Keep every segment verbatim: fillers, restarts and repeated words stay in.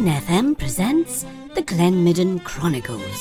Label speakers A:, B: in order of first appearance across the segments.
A: Glen F M presents the Glenmidden Chronicles.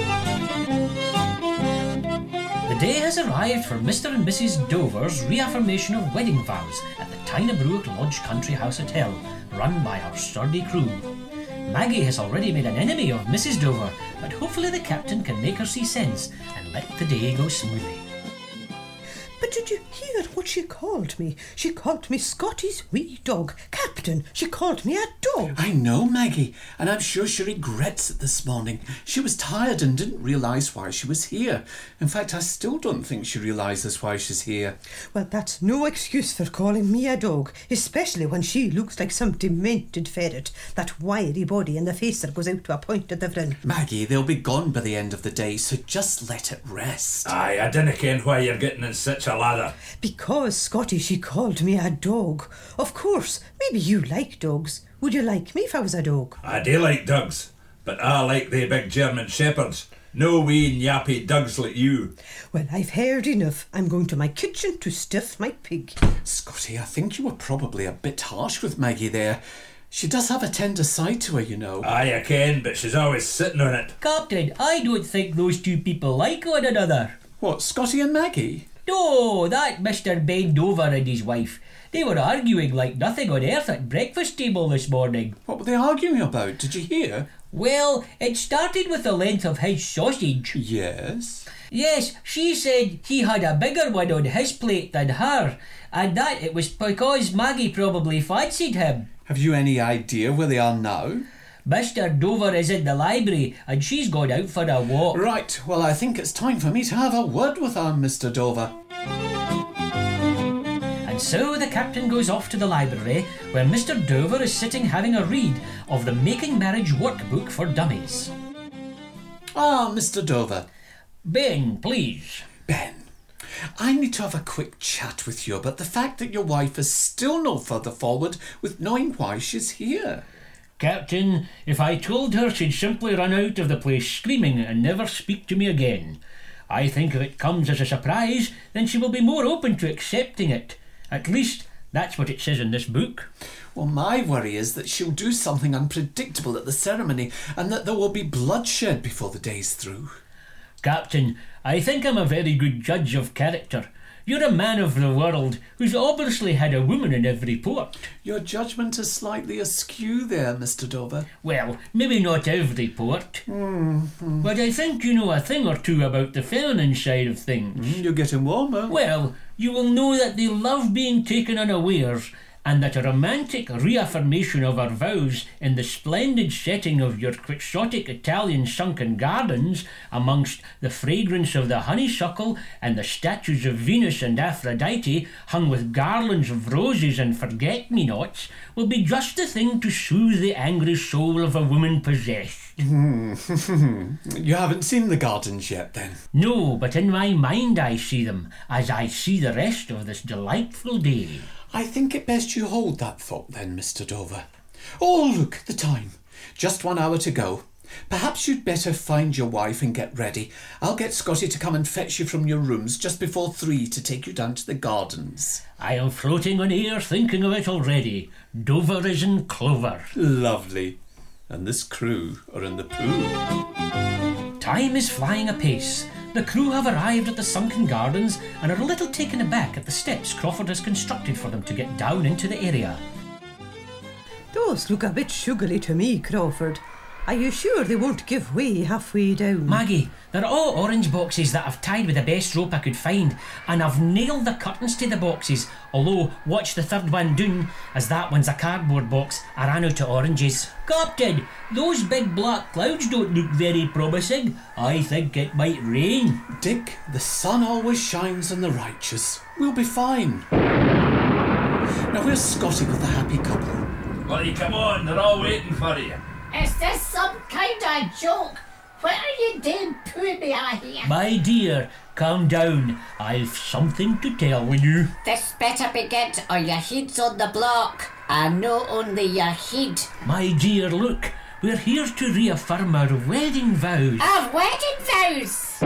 B: The day has arrived for Mister and Missus Dover's reaffirmation of wedding vows at the Tynebrook Lodge Country House Hotel, run by our sturdy crew. Maggie has already made an enemy of Missus Dover, but hopefully the captain can make her see sense and let the day go smoothly.
C: But did you hear what she called me? She called me Scotty's wee dog. Captain, she called me a dog.
D: I know, Maggie, and I'm sure she regrets it this morning. She was tired and didn't realise why she was here. In fact, I still don't think she realises why she's here.
C: Well, that's no excuse for calling me a dog, especially when she looks like some demented ferret, that wiry body and the face that goes out to a point at the front.
D: Maggie, they'll be gone by the end of the day, so just let it rest.
E: Aye, I dinna ken why you're getting in such a lather.
C: Because, Scotty, she called me a dog. Of course, maybe you like dogs. Would you like me if I was a dog?
E: I do like dogs, but I like the big German shepherds. No wee yappy dogs like you.
C: Well, I've heard enough. I'm going to my kitchen to stuff my pig.
D: Scotty, I think you were probably a bit harsh with Maggie there. She does have a tender side to her, you know.
E: Aye, I ken, but she's always sitting on it.
B: Captain, I don't think those two people like one another.
D: What, Scotty and Maggie?
B: No, that Mister Ben Dover and his wife. They were arguing like nothing on earth at breakfast table this morning.
D: What were they arguing about? Did you hear?
B: Well, it started with the length of his sausage.
D: Yes?
B: Yes, she said he had a bigger one on his plate than her, and that it was because Maggie probably fancied him.
D: Have you any idea where they are now?
B: Mister Dover is in the library and she's gone out for a walk.
D: Right, well, I think it's time for me to have a word with our Mister Dover.
B: And so the captain goes off to the library, where Mister Dover is sitting having a read of the Making Marriage Workbook for Dummies.
D: Ah, Mister Dover.
B: Ben, please.
D: Ben, I need to have a quick chat with you about the fact that your wife is still no further forward with knowing why she's here.
B: Captain, if I told her, she'd simply run out of the place screaming and never speak to me again. I think if it comes as a surprise, then she will be more open to accepting it. At least, that's what it says in this book.
D: Well, my worry is that she'll do something unpredictable at the ceremony and that there will be bloodshed before the day's through.
B: Captain, I think I'm a very good judge of character. You're a man of the world who's obviously had a woman in every port.
D: Your judgment is slightly askew there, Mister Dover.
B: Well, maybe not every port.
D: Mm-hmm.
B: But I think you know a thing or two about the feminine side of things.
D: Mm, you're getting warmer.
B: Well, you will know that they love being taken unawares, and that a romantic reaffirmation of our vows in the splendid setting of your quixotic Italian sunken gardens, amongst the fragrance of the honeysuckle and the statues of Venus and Aphrodite hung with garlands of roses and forget-me-nots, will be just the thing to soothe the angry soul of a woman possessed.
D: You haven't seen the gardens yet, then?
B: No, but in my mind I see them, as I see the rest of this delightful day.
D: I think it best you hold that thought then, Mister Dover. Oh, look, the time. Just one hour to go. Perhaps you'd better find your wife and get ready. I'll get Scotty to come and fetch you from your rooms just before three to take you down to the gardens.
B: I am floating on air thinking of it already. Dover is in clover.
D: Lovely. And this crew are in the pool.
B: Time is flying apace. The crew have arrived at the sunken gardens and are a little taken aback at the steps Crawford has constructed for them to get down into the area.
C: Those look a bit sugary to me, Crawford. Are you sure they won't give way halfway down?
B: Maggie, they're all orange boxes that I've tied with the best rope I could find, and I've nailed the curtains to the boxes, although watch the third one down, as that one's a cardboard box. I ran out of oranges. Captain, those big black clouds don't look very promising. I think it might rain.
D: Dick, the sun always shines on the righteous. We'll be fine. Now where's Scotty with the happy couple?
E: Well, you come on, they're all waiting for you.
F: Is this some kind of joke? What are you doing putting me out here?
B: My dear, calm down. I've something to tell you.
F: This better be good or your head's on the block. And not only your head.
B: My dear, look. We're here to reaffirm our wedding vows.
F: Our wedding vows?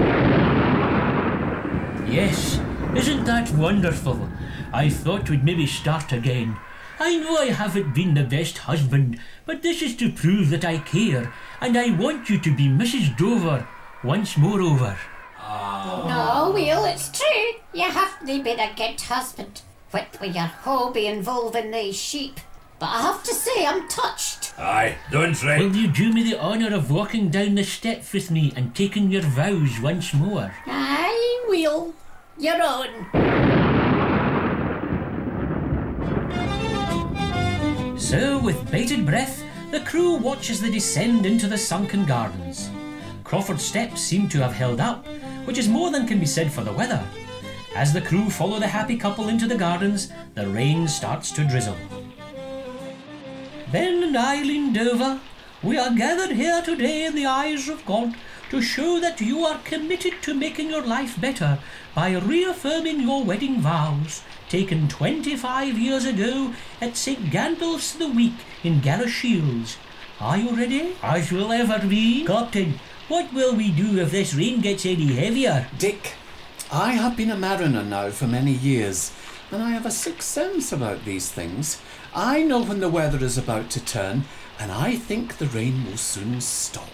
B: Yes, isn't that wonderful? I thought we'd maybe start again. I know I haven't been the best husband, but this is to prove that I care, and I want you to be Missus Dover once more over.
F: No, Will, it's true. You haven't been a good husband. What with your hobby involving these sheep. But I have to say, I'm touched.
E: Aye, don't right.
B: Will you do me the honour of walking down the steps with me and taking your vows once more?
F: Aye, Will. You're on.
B: So, with bated breath, the crew watch as they descend into the sunken gardens. Crawford's steps seem to have held up, which is more than can be said for the weather. As the crew follow the happy couple into the gardens, the rain starts to drizzle. Ben and Eileen Dover, we are gathered here today in the eyes of God to show that you are committed to making your life better by reaffirming your wedding vows, taken twenty-five years ago at Saint Gandalf's the Week in Garashiels. Are you ready? As we'll ever be. Captain, what will we do if this rain gets any heavier?
D: Dick, I have been a mariner now for many years, and I have a sixth sense about these things. I know when the weather is about to turn, and I think the rain will soon stop.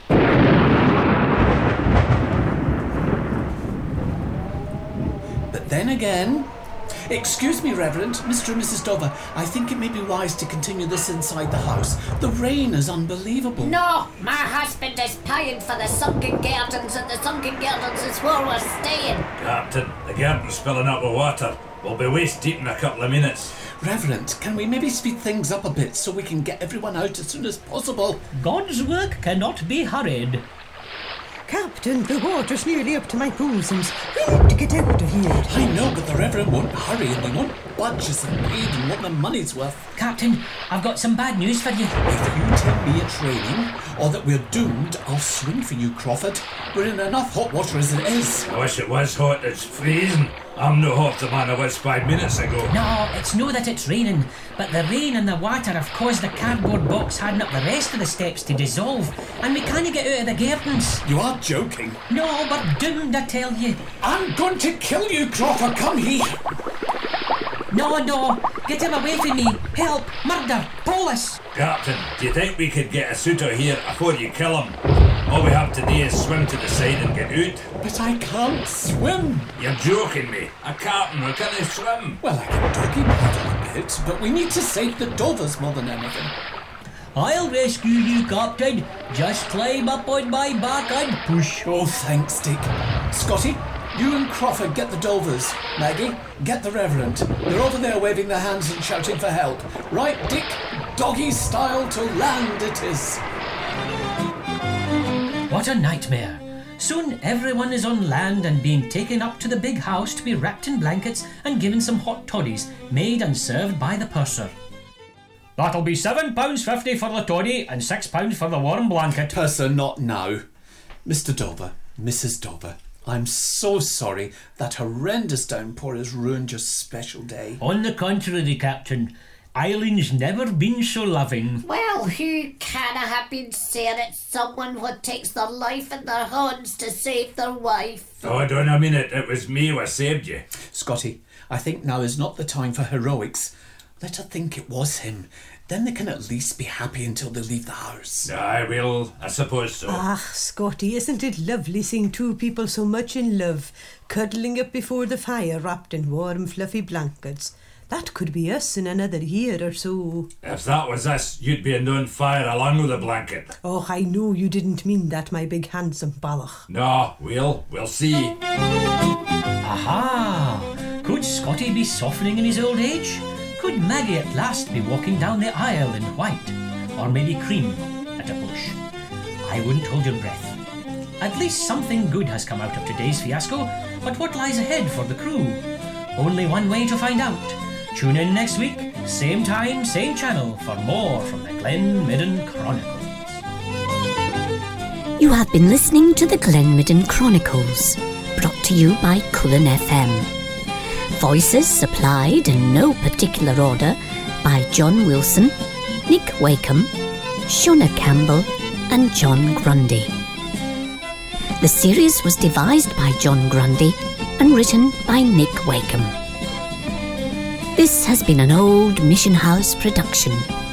D: But then again... Excuse me, Reverend, Mister and Missus Dover, I think it may be wise to continue this inside the house. The rain is unbelievable.
F: No, my husband is paying for the sunken gardens, and the sunken gardens is where we're staying.
E: Captain, the garden's filling up with water. We'll be waist deep in a couple of minutes.
D: Reverend, can we maybe speed things up a bit so we can get everyone out as soon as possible?
B: God's work cannot be hurried.
C: Captain, the water's nearly up to my bosoms. We need to get out of here.
D: I know, but the Reverend won't hurry and they won't budge as they're paid and what the money's worth.
B: Captain, I've got some bad news for you.
D: If you tell me it's raining, or that we're doomed, I'll swim for you, Crawford. We're in enough hot water as it is.
E: I wish it was hot. It's freezing. I'm no hotter man I was five minutes ago.
B: No, it's no that it's raining, but the rain and the water have caused the cardboard box hiding up the rest of the steps to dissolve, and we can't get out of the gardens.
D: You are joking.
B: No, we're doomed, I tell you.
D: I'm going to kill you, Crawford. Come here.
B: No, no, get him away from me. Help, murder, police.
E: Captain, do you think we could get us out of here before you kill him? All we have to do is swim to the side and get out.
D: But I can't swim.
E: You're joking me. A captain, we can't swim.
D: Well, I can doggy paddle a bit, but we need to save the Dovers more than anything.
B: I'll rescue you, Captain. Just climb up on my back and push.
D: Oh, thanks, Dick. Scotty, you and Crawford get the Dovers. Maggie, get the Reverend. They're over there waving their hands and shouting for help. Right, Dick? Doggy style to land it is.
B: What a nightmare. Soon everyone is on land and being taken up to the big house to be wrapped in blankets and given some hot toddies made and served by the purser. That'll be seven pounds fifty for the toddy and six pounds for the warm blanket.
D: Purser, not now. Mister Dover, Missus Dover, I'm so sorry that horrendous downpour has ruined your special day.
B: On the contrary, Captain, Eileen's never been so loving.
F: Well, who can have been saying it's someone who takes their life in their hands to save their wife?
E: Oh, don't I mean it. It was me who saved you.
D: Scotty, I think now is not the time for heroics. Let her think it was him. Then they can at least be happy until they leave the house.
E: I will. I suppose so.
C: Ah, Scotty, isn't it lovely seeing two people so much in love, cuddling up before the fire wrapped in warm, fluffy blankets? That could be us in another year or so.
E: If that was us, you'd be in on fire along with the blanket.
C: Oh, I know you didn't mean that, my big handsome ballach.
E: No, we'll, we'll see.
B: Aha! Could Scotty be softening in his old age? Could Maggie at last be walking down the aisle in white? Or maybe cream at a push? I wouldn't hold your breath. At least something good has come out of today's fiasco, but what lies ahead for the crew? Only one way to find out. Tune in next week, same time, same channel, for more from the Glen Midden Chronicles.
A: You have been listening to the Glen Midden Chronicles, brought to you by Cullen F M. Voices supplied in no particular order by John Wilson, Nick Wakeham, Shona Campbell and John Grundy. The series was devised by John Grundy and written by Nick Wakeham. This has been an Old Mission House production.